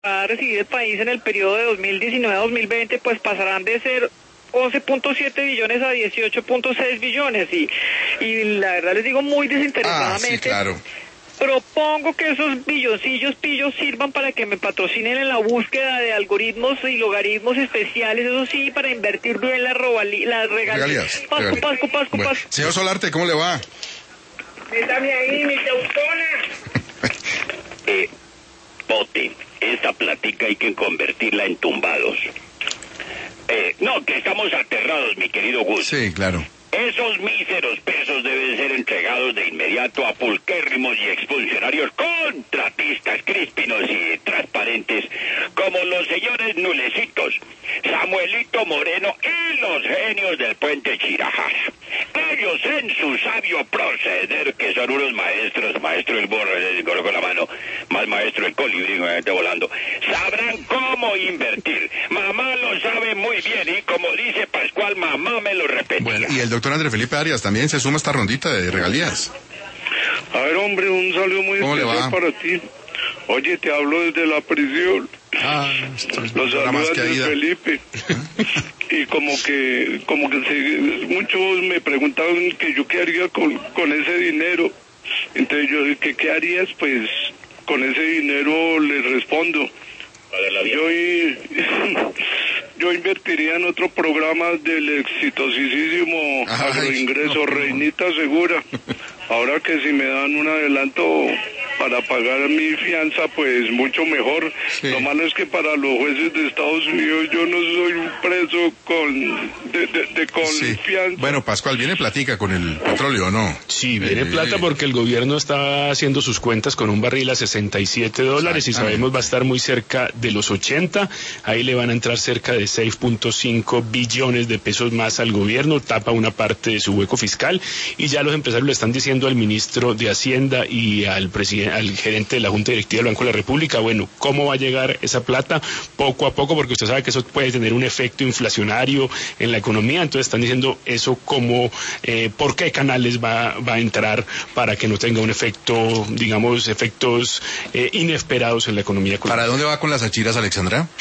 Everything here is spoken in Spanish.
va a recibir el país en el periodo de 2019 a 2020, pues pasarán de ser 11.7 billones a 18.6 billones y la verdad les digo muy desinteresadamente. Sí, claro. Propongo que esos billoncillos pillos sirvan para que me patrocinen en la búsqueda de algoritmos y logaritmos especiales, eso sí, para invertir bien las regalías. Pascu. Bueno, señor Solarte, ¿cómo le va? Métame ahí, mi teutona. Bote, esta platica hay que convertirla en tumbados. No, que estamos aterrados, mi querido Gus. Sí, claro. Esos míseros pesos deben ser entregados de inmediato a pulquérrimos y exfuncionarios contratistas, críspinos y transparentes, como los señores Nulecitos, Samuelito Moreno y los genios del puente Chirajara. Ellos en su sabio proceder, que son unos maestros, maestro el borro, el gorro con la mano, más maestro el colibrí volando, sabrán cómo invertir. Mamá lo sabe muy bien y como dice Pascual, mamá me lo repetía. Bueno, y el doctor Andrés Felipe Arias también se suma a esta rondita de regalías. A ver, hombre, un saludo muy especial para ti. Oye, te hablo desde la prisión. Los saludos de Felipe. Y como que muchos me preguntaban que yo qué haría con ese dinero. Entonces yo, ¿qué harías? Pues con ese dinero les respondo. Yo invertiría en otro programa del exitosísimo Agroingreso Reinita Segura. Ahora que si me dan un adelanto para pagar mi fianza, pues mucho mejor. Sí. Lo malo es que para los jueces de Estados Unidos yo no soy un preso de confianza. Sí. Bueno, Pascual, ¿viene platica con el petróleo o no? Sí, viene plata porque el gobierno está haciendo sus cuentas con un barril a $67 y sabemos va a estar muy cerca de los 80. Ahí le van a entrar cerca de 6.5 billones de pesos más al gobierno, tapa una parte de su hueco fiscal y ya los empresarios le están diciendo al ministro de Hacienda y al gerente de la Junta Directiva del Banco de la República, bueno, ¿cómo va a llegar esa plata? Poco a poco, porque usted sabe que eso puede tener un efecto inflacionario en la economía, entonces están diciendo eso como, ¿por qué canales va a entrar para que no tenga un efecto, digamos, efectos inesperados en la economía colombiana? ¿Para dónde va con las achiras, Alexandra?